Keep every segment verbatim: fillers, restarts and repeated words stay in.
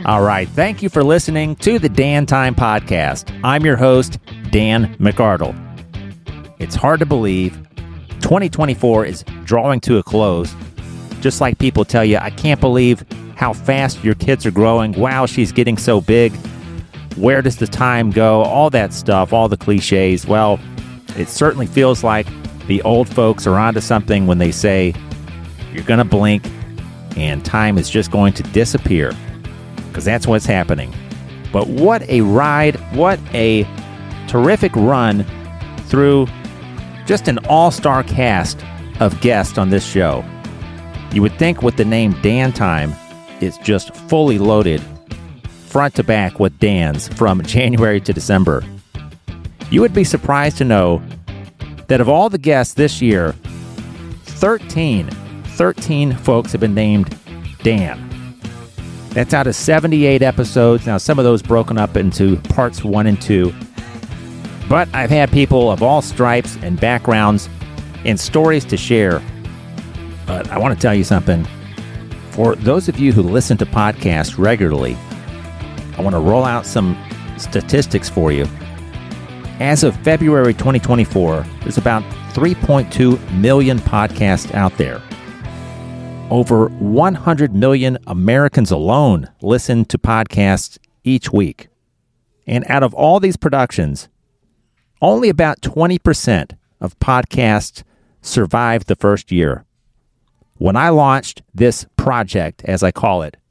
All right. Thank you for listening to the Dan Time Podcast. I'm your host, Dan McArdle. It's hard to believe twenty twenty-four is drawing to a close. Just like people tell you, I can't believe how fast your kids are growing. Wow, she's getting so big. Where does the time go? All that stuff, all the cliches. Well, it certainly feels like the old folks are onto something when they say you're going to blink and time is just going to disappear, because that's what's happening. But what a ride, what a terrific run through just an all-star cast of guests on this show. You would think with the name Dan Time, it's just fully loaded, front to back with Dans from January to December. You would be surprised to know that of all the guests this year, thirteen, thirteen folks have been named Dan. That's out of seventy-eight episodes. Now, some of those broken up into parts one and two. But I've had people of all stripes and backgrounds and stories to share. But I want to tell you something. For those of you who listen to podcasts regularly, I want to roll out some statistics for you. As of February twenty twenty-four, there's about three point two million podcasts out there. Over one hundred million Americans alone listen to podcasts each week. And out of all these productions, only about twenty percent of podcasts survived the first year. When I launched this project, as I call it,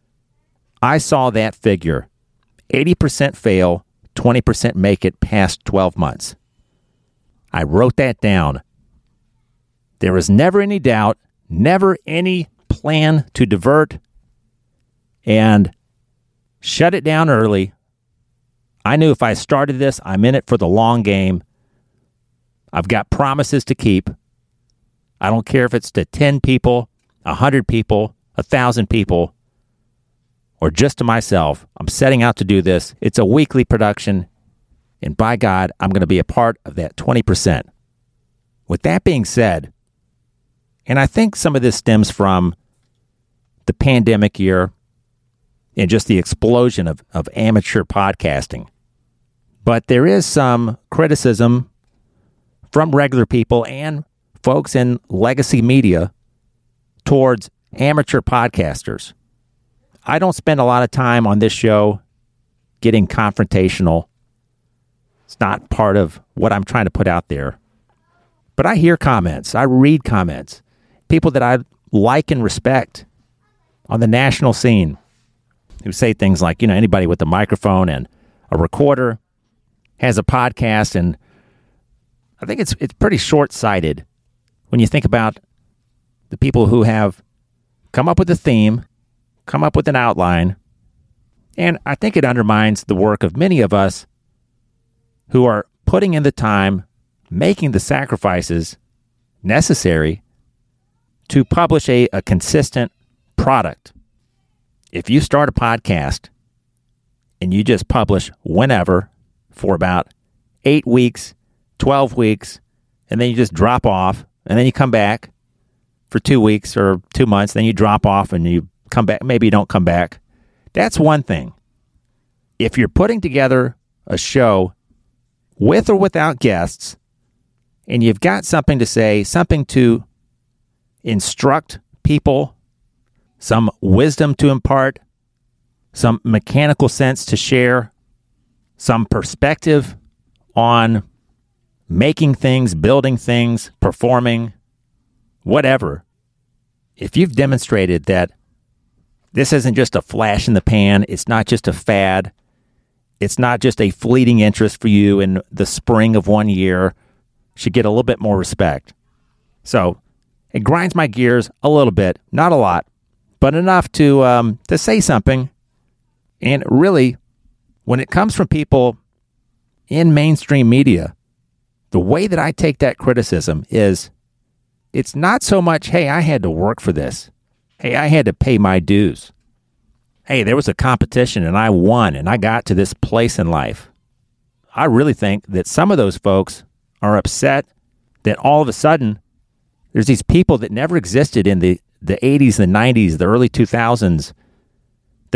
I saw that figure. eighty percent fail, twenty percent make it past twelve months. I wrote that down. There was never any doubt, never any plan to divert and shut it down early. I knew if I started this, I'm in it for the long game. I've got promises to keep. I don't care if it's to ten people, one hundred people, one thousand people, or just to myself. I'm setting out to do this. It's a weekly production, and by God, I'm going to be a part of that twenty percent. With that being said, and I think some of this stems from the pandemic year and just the explosion of, of amateur podcasting. But there is some criticism from regular people and folks in legacy media towards amateur podcasters. I don't spend a lot of time on this show getting confrontational. It's not part of what I'm trying to put out there. But I hear comments. I read comments. People that I like and respect on the national scene who say things like, you know, anybody with a microphone and a recorder has a podcast. And I think it's it's pretty short-sighted when you think about the people who have come up with a theme, come up with an outline, and I think it undermines the work of many of us who are putting in the time, making the sacrifices necessary to publish a, a consistent product. If you start a podcast and you just publish whenever for about eight weeks, twelve weeks, and then you just drop off, and then you come back for two weeks or two months, then you drop off and you come back, maybe you don't come back. That's one thing. If you're putting together a show with or without guests, and you've got something to say, something to instruct people, some wisdom to impart, some mechanical sense to share, some perspective on making things, building things, performing, whatever. If you've demonstrated that this isn't just a flash in the pan, it's not just a fad, it's not just a fleeting interest for you in the spring of one year, should get a little bit more respect. So it grinds my gears a little bit, not a lot, but enough to um, to say something. And really, when it comes from people in mainstream media, the way that I take that criticism is it's not so much, hey, I had to work for this. Hey, I had to pay my dues. Hey, there was a competition and I won and I got to this place in life. I really think that some of those folks are upset that all of a sudden there's these people that never existed in the, the eighties, the nineties, the early two thousands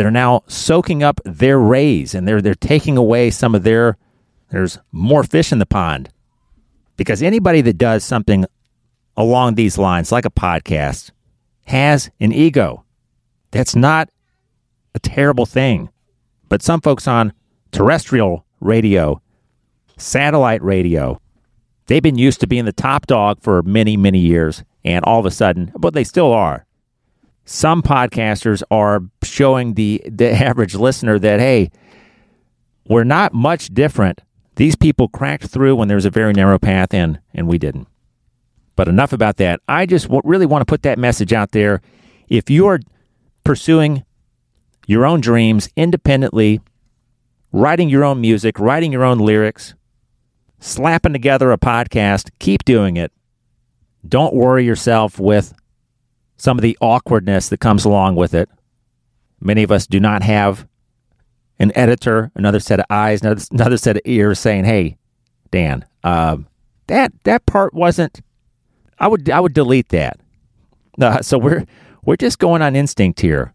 that are now soaking up their rays, and they're they're taking away some of their, there's more fish in the pond. Because anybody that does something along these lines, like a podcast, has an ego. That's not a terrible thing. But some folks on terrestrial radio, satellite radio, they've been used to being the top dog for many, many years, and all of a sudden, but they still are. Some podcasters are showing the, the average listener that, hey, we're not much different. These people cracked through when there was a very narrow path, and, and we didn't. But enough about that. I just w- really want to put that message out there. If you are pursuing your own dreams independently, writing your own music, writing your own lyrics, slapping together a podcast, keep doing it. Don't worry yourself with some of the awkwardness that comes along with it. Many of us do not have an editor, another set of eyes, another, another set of ears saying, hey, Dan, um, that that part wasn't, I would I would delete that. Uh, so we're we're just going on instinct here.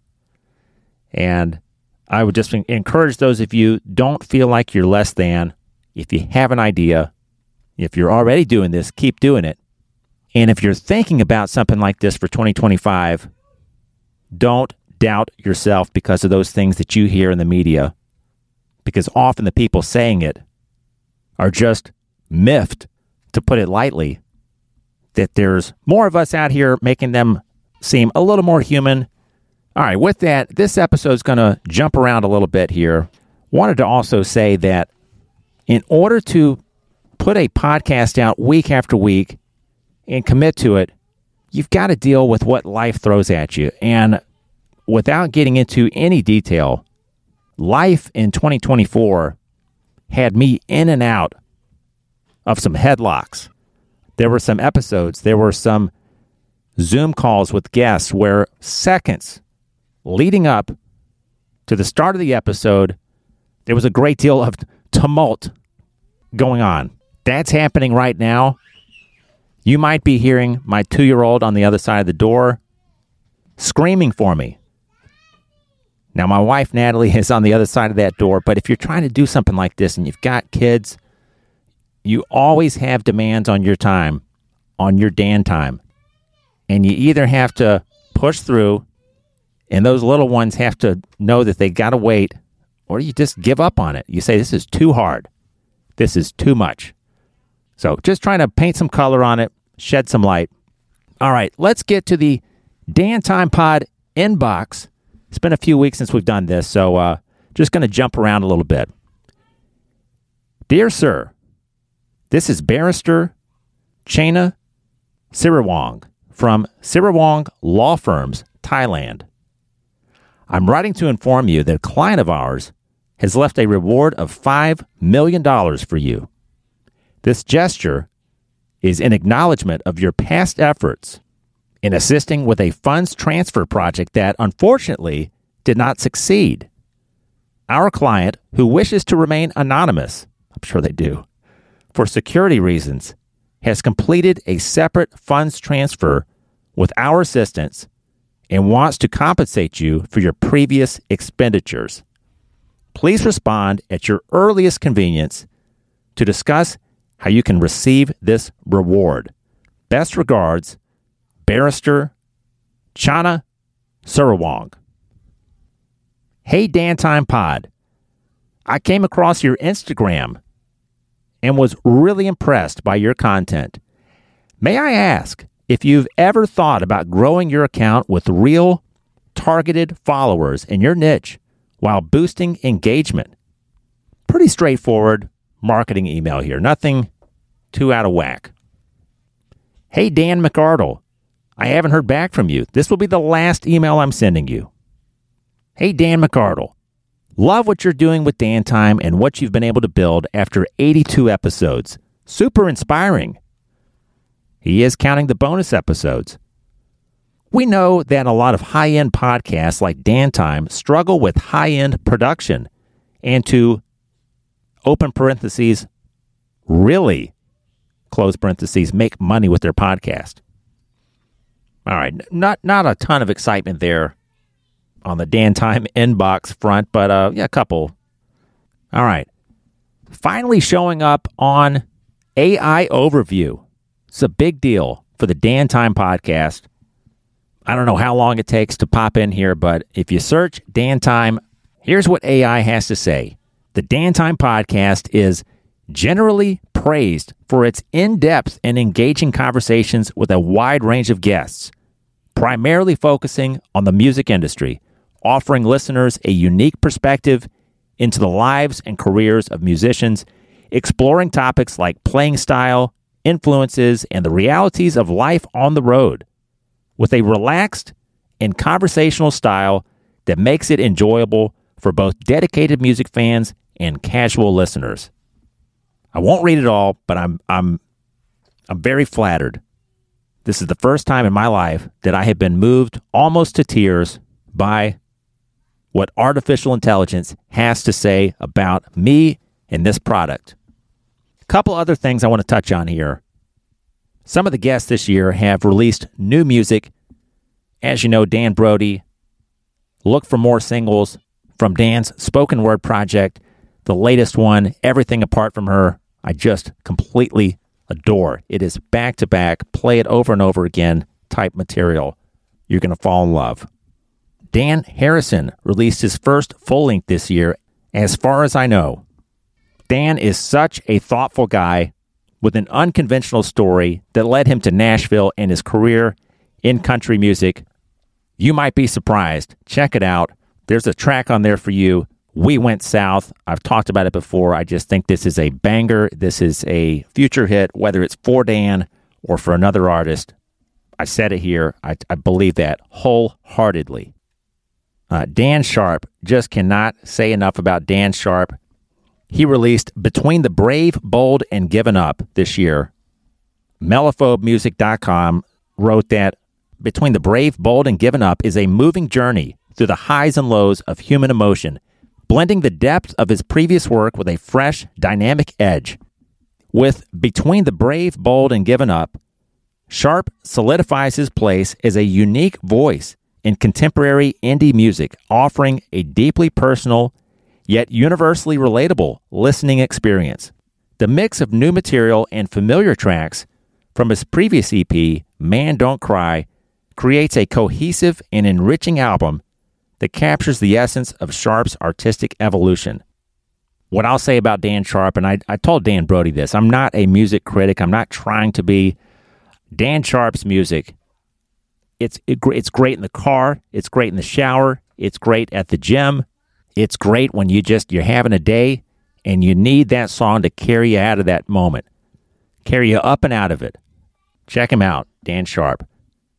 And I would just encourage those of you, don't feel like you're less than. If you have an idea, if you're already doing this, keep doing it. And if you're thinking about something like this for twenty twenty-five, don't doubt yourself because of those things that you hear in the media. Because often the people saying it are just miffed, to put it lightly, that there's more of us out here making them seem a little more human. All right, with that, this episode is going to jump around a little bit here. Wanted to also say that in order to put a podcast out week after week and commit to it, you've got to deal with what life throws at you. And without getting into any detail, life in twenty twenty-four had me in and out of some headlocks. There were some episodes, there were some Zoom calls with guests where seconds leading up to the start of the episode, there was a great deal of tumult going on. That's happening right now. You might be hearing my two-year-old on the other side of the door screaming for me. Now, my wife, Natalie, is on the other side of that door, but if you're trying to do something like this and you've got kids, you always have demands on your time, on your Dan time. And you either have to push through, and those little ones have to know that they got to wait, or you just give up on it. You say, this is too hard. This is too much. So just trying to paint some color on it, shed some light. All right, let's get to the Dan Time Pod inbox. It's been a few weeks since we've done this, so uh, just going to jump around a little bit. Dear Sir, this is Barrister Chana Sirawong from Sirawong Law Firms, Thailand. I'm writing to inform you that a client of ours has left a reward of five million dollars for you. This gesture is in acknowledgement of your past efforts in assisting with a funds transfer project that, unfortunately, did not succeed. Our client, who wishes to remain anonymous, I'm sure they do, for security reasons, has completed a separate funds transfer with our assistance and wants to compensate you for your previous expenditures. Please respond at your earliest convenience to discuss how you can receive this reward. Best regards, Barrister Chana Sirawong. Hey, Dan Time Pod. I came across your Instagram and was really impressed by your content. May I ask if you've ever thought about growing your account with real targeted followers in your niche while boosting engagement? Pretty straightforward marketing email here. Nothing too out of whack. Hey, Dan McArdle. I haven't heard back from you. This will be the last email I'm sending you. Hey, Dan McArdle. Love what you're doing with Dan Time and what you've been able to build after eighty-two episodes. Super inspiring. He is counting the bonus episodes. We know that a lot of high-end podcasts like Dan Time struggle with high-end production and to, open parentheses, really, close parentheses, make money with their podcast. All right, not, not a ton of excitement there on the Dan Time inbox front, but uh, yeah, a couple. All right. Finally showing up on A I Overview. It's a big deal for the Dan Time podcast. I don't know how long it takes to pop in here, but if you search Dan Time, here's what A I has to say. The Dan Time podcast is generally praised for its in-depth and engaging conversations with a wide range of guests, primarily focusing on the music industry, offering listeners a unique perspective into the lives and careers of musicians, exploring topics like playing style, influences, and the realities of life on the road, with a relaxed and conversational style that makes it enjoyable for both dedicated music fans and casual listeners. I won't read it all, but I'm I'm I'm very flattered. This is the first time in my life that I have been moved almost to tears by what artificial intelligence has to say about me and this product. A couple other things I want to touch on here. Some of the guests this year have released new music. As you know, Dan Brody. Look for more singles from Dan's spoken word project. The latest one, Everything Apart From Her, I just completely adore. It is back-to-back, play it over and over again type material. You're going to fall in love. Dan Harrison released his first full-length this year, as far as I know. Dan is such a thoughtful guy with an unconventional story that led him to Nashville and his career in country music. You might be surprised. Check it out. There's a track on there for you. We Went South. I've talked about it before. I just think this is a banger. This is a future hit, whether it's for Dan or for another artist. I said it here. I, I believe that wholeheartedly. Uh, Dan Sharp. Just cannot say enough about Dan Sharp. He released Between the Brave, Bold, and Given Up this year. mellophobe music dot com wrote that Between the Brave, Bold, and Given Up is a moving journey through the highs and lows of human emotion, blending the depth of his previous work with a fresh, dynamic edge. With Between the Brave, Bold, and Given Up, Sharp solidifies his place as a unique voice in contemporary indie music, offering a deeply personal, yet universally relatable listening experience. The mix of new material and familiar tracks from his previous E P, Man Don't Cry, creates a cohesive and enriching album that captures the essence of Sharp's artistic evolution. What I'll say about Dan Sharp, and I, I told Dan Brody this, I'm not a music critic. I'm not trying to be. Dan Sharp's music, it's it, it's great in the car. It's great in the shower. It's great at the gym. It's great when you just, you're having a day and you need that song to carry you out of that moment, carry you up and out of it. Check him out, Dan Sharp.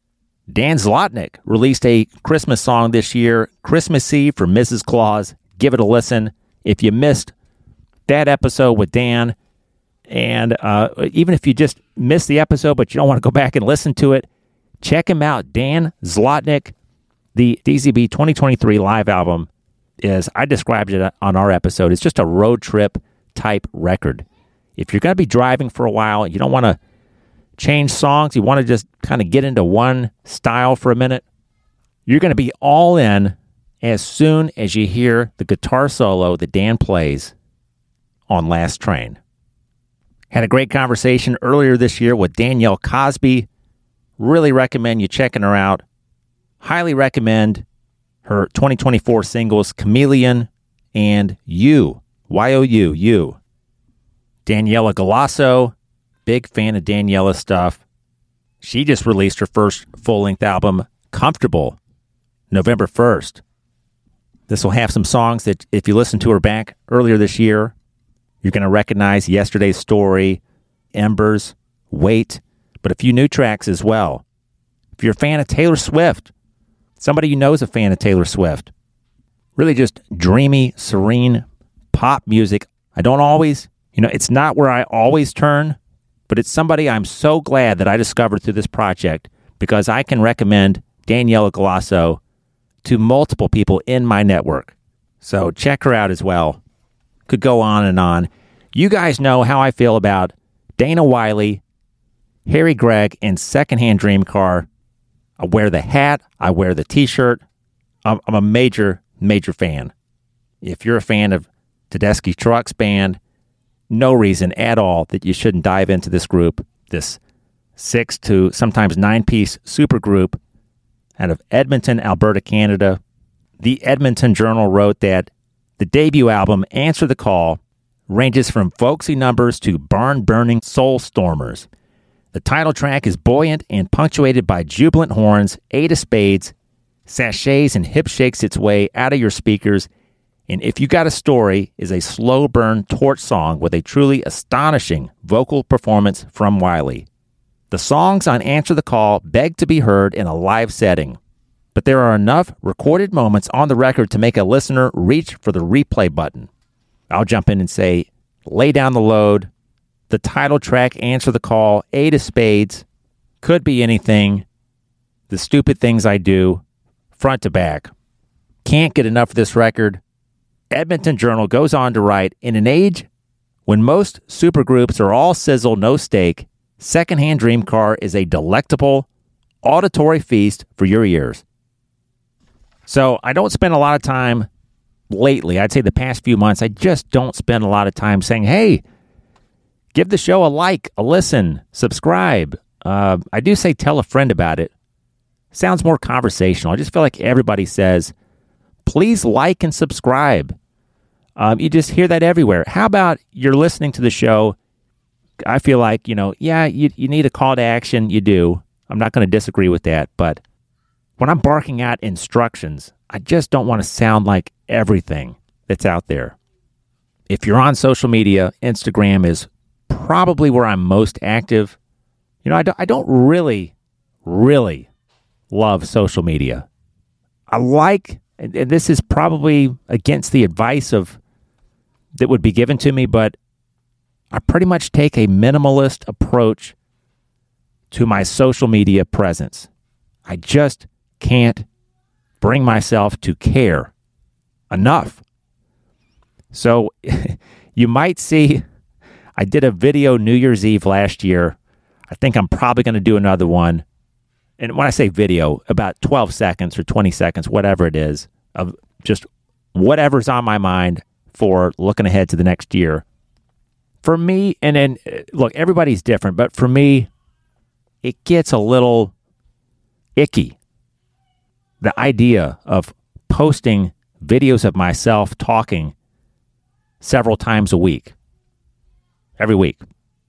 Dan Zlotnick released a Christmas song this year, Christmas Eve for Missus Claus. Give it a listen. If you missed that episode with Dan, and uh, even if you just missed the episode but you don't want to go back and listen to it, check him out. Dan Zlotnick, the D Z B twenty twenty-three live album, is, I described it on our episode, it's just a road trip type record. If you're going to be driving for a while and you don't want to change songs, you want to just kind of get into one style for a minute, you're going to be all in as soon as you hear the guitar solo that Dan plays on Last Train. Had a great conversation earlier this year with Danielle Cosby. Really recommend you checking her out. Highly recommend her twenty twenty-four singles, Chameleon and You. Y O U, You. Daniela Galasso, big fan of Daniela's stuff. She just released her first full-length album, Comfortable, November first. This will have some songs that, if you listen to her back earlier this year, you're going to recognize Yesterday's Story, Embers, Wait, but a few new tracks as well. If you're a fan of Taylor Swift, somebody you know is a fan of Taylor Swift, really just dreamy, serene pop music. I don't always, you know, it's not where I always turn, but it's somebody I'm so glad that I discovered through this project, because I can recommend Daniela Galasso to multiple people in my network. So check her out as well. Could go on and on. You guys know how I feel about Dana Wiley, Harry Gregg, and Secondhand Dream Car. I wear the hat. I wear the t-shirt. I'm, I'm a major, major fan. If you're a fan of Tedeschi Trucks Band, no reason at all that you shouldn't dive into this group, this six to sometimes nine-piece super group out of Edmonton, Alberta, Canada. The Edmonton Journal wrote that the debut album, Answer the Call, ranges from folksy numbers to barn-burning soul stormers. The title track is buoyant and punctuated by jubilant horns, eight of spades, sachets, and hip shakes its way out of your speakers. And If You Got a Story is a slow burn torch song with a truly astonishing vocal performance from Wiley. The songs on Answer the Call beg to be heard in a live setting, but there are enough recorded moments on the record to make a listener reach for the replay button. I'll jump in and say, Lay Down the Load, the title track Answer the Call, Eight of Spades, Could Be Anything, The Stupid Things I Do, front to back. Can't get enough of this record. Edmonton Journal goes on to write, in an age when most supergroups are all sizzle, no steak, Secondhand Dream Car is a delectable auditory feast for your ears. So I don't spend a lot of time lately, I'd say the past few months, I just don't spend a lot of time saying, hey, give the show a like, a listen, subscribe. Uh, I do say tell a friend about it. Sounds more conversational. I just feel like everybody says, please like and subscribe. Um, you just hear that everywhere. How about you're listening to the show? I feel like, you know, yeah, you, you need a call to action. You do. I'm not going to disagree with that. But when I'm barking out instructions, I just don't want to sound like everything that's out there. If you're on social media, Instagram is probably where I'm most active. You know, I don't, I don't really, really love social media. I like, and this is probably against the advice of that would be given to me, but I pretty much take a minimalist approach to my social media presence. I just can't bring myself to care enough. So you might see, I did a video New Year's Eve last year. I think I'm probably going to do another one. And when I say video, about twelve seconds or twenty seconds, whatever it is, of just whatever's on my mind for looking ahead to the next year. For me, and then, look, everybody's different, but for me, it gets a little icky. The idea of posting videos of myself talking several times a week, every week.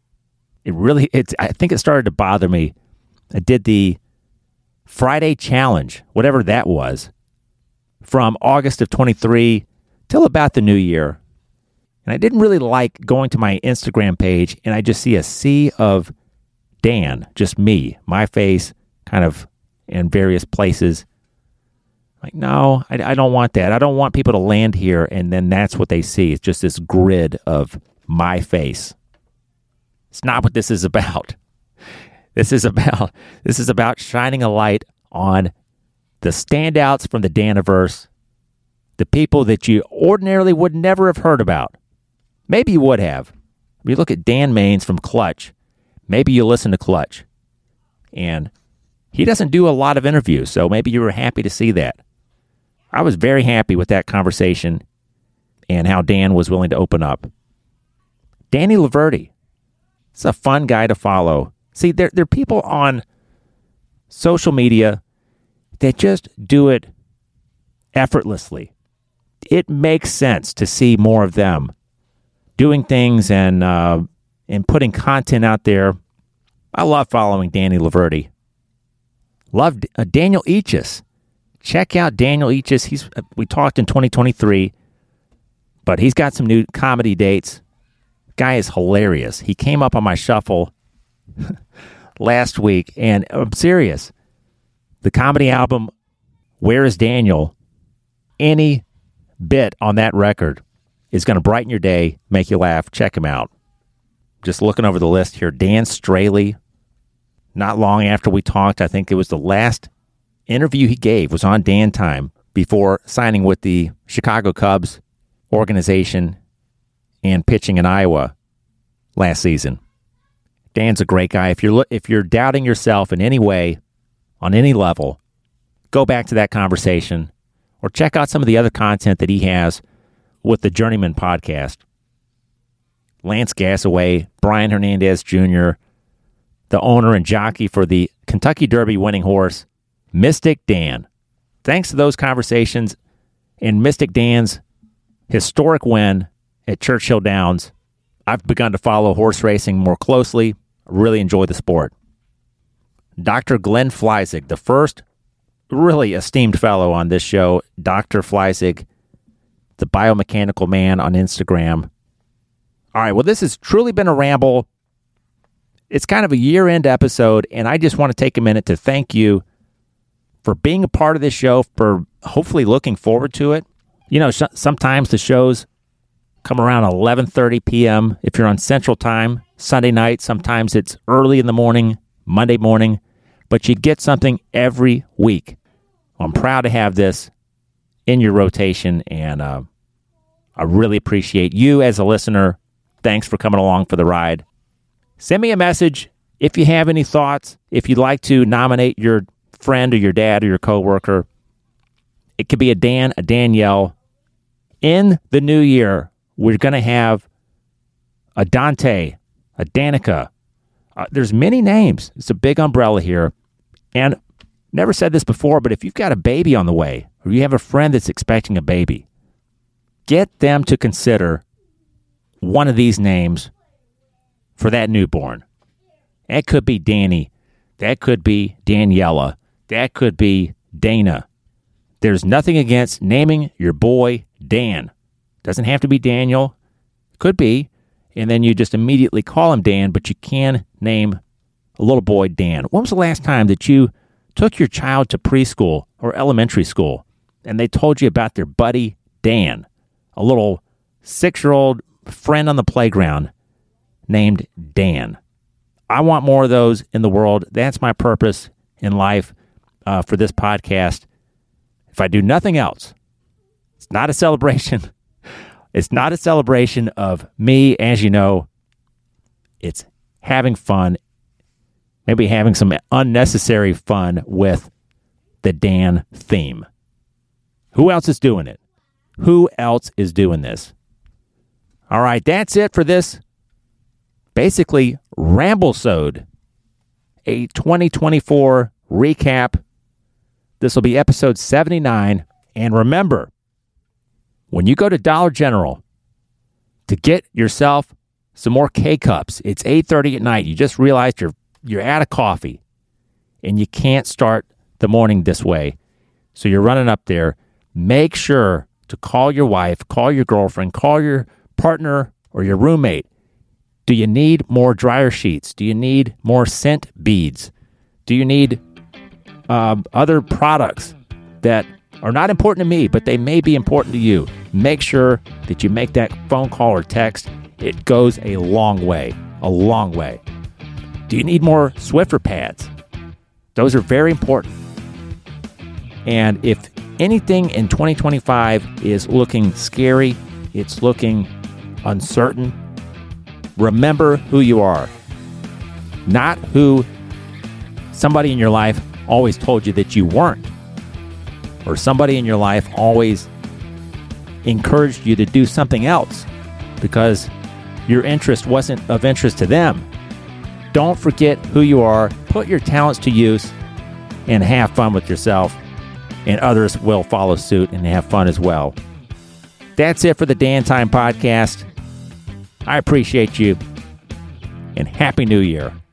It really, it's, I think it started to bother me. I did the Friday challenge, whatever that was, from August of twenty-three till about the new year. And I didn't really like going to my Instagram page and I just see a sea of Dan, just me, my face, kind of in various places. Like, no, I, I don't want that. I don't want people to land here and then that's what they see. It's just this grid of my face. It's not what this is about. This is about this is about shining a light on the standouts from the Daniverse, the people that you ordinarily would never have heard about. Maybe you would have. If you look at Dan Maines from Clutch, maybe you listen to Clutch. And he doesn't do a lot of interviews, so maybe you were happy to see that. I was very happy with that conversation and how Dan was willing to open up. Danny Laverty. It's a fun guy to follow. See, there, there are people on social media that just do it effortlessly. It makes sense to see more of them doing things and uh, and putting content out there. I love following Danny Laverty. Love uh, Daniel Eachus. Check out Daniel Eachus. He's uh, we talked in twenty twenty-three, but he's got some new comedy dates. Guy is hilarious. He came up on my shuffle last week, and I'm serious. The comedy album, Where is Daniel? Any bit on that record is going to brighten your day, make you laugh. Check him out. Just looking over the list here, Dan Straley. Not long after we talked, I think it was the last interview he gave was on Dan Time before signing with the Chicago Cubs organization and pitching in Iowa last season. Dan's a great guy. If you're if you're doubting yourself in any way, on any level, go back to that conversation. or check out some of the other content that he has with the Journeyman podcast. Lance Gasaway, Brian Hernandez Junior, the owner and jockey for the Kentucky Derby winning horse, Mystic Dan. Thanks to those conversations and Mystic Dan's historic win at Churchill Downs, I've begun to follow horse racing more closely. I really enjoy the sport. Doctor Glenn Fleisig, the first really esteemed fellow on this show, Doctor Fleisig, the biomechanical man on Instagram. All right, well, this has truly been a ramble. It's kind of a year-end episode, and I just want to take a minute to thank you for being a part of this show, for hopefully looking forward to it. You know, sh- sometimes the shows come around eleven thirty p.m. if you're on Central Time, Sunday night. Sometimes it's early in the morning, Monday morning, but you get something every week. I'm proud to have this in your rotation, and uh, I really appreciate you as a listener. Thanks for coming along for the ride. Send me a message if you have any thoughts. If you'd like to nominate your friend or your dad or your coworker, it could be a Dan, a Danielle. In the new year, we're going to have a Dante, a Danica. Uh, there's many names. It's a big umbrella here. And never said this before, but if you've got a baby on the way, or you have a friend that's expecting a baby, get them to consider one of these names for that newborn. That could be Danny. That could be Daniela. That could be Dana. There's nothing against naming your boy Dan. Doesn't have to be Daniel. Could be. And then you just immediately call him Dan, but you can name a little boy Dan. When was the last time that you took your child to preschool or elementary school and they told you about their buddy Dan, a little six-year-old friend on the playground named Dan? I want more of those in the world. That's my purpose in life uh, for this podcast. If I do nothing else, it's not a celebration. It's not a celebration of me, as you know. It's having fun, maybe having some unnecessary fun with the Dan theme. Who else is doing it? Who else is doing this? All right, that's it for this basically Ramblesode, a twenty twenty-four recap. This will be episode seventy-nine. And remember, when you go to Dollar General to get yourself some more K-Cups, it's eight thirty at night. You just realized you're you're out of coffee and you can't start the morning this way. So you're running up there. Make sure to call your wife, call your girlfriend, call your partner or your roommate. Do you need more dryer sheets? Do you need more scent beads? Do you need um, other products that are not important to me, but they may be important to you? Make sure that you make that phone call or text. It goes a long way, a long way. Do you need more Swiffer pads? Those are very important. And if anything in twenty twenty-five is looking scary, it's looking uncertain, remember who you are, not who somebody in your life always told you that you weren't, or somebody in your life always encouraged you to do something else because your interest wasn't of interest to them. Don't forget who you are. Put your talents to use and have fun with yourself, and others will follow suit and have fun as well. That's it for the Dan Time Podcast. I appreciate you, and Happy New Year.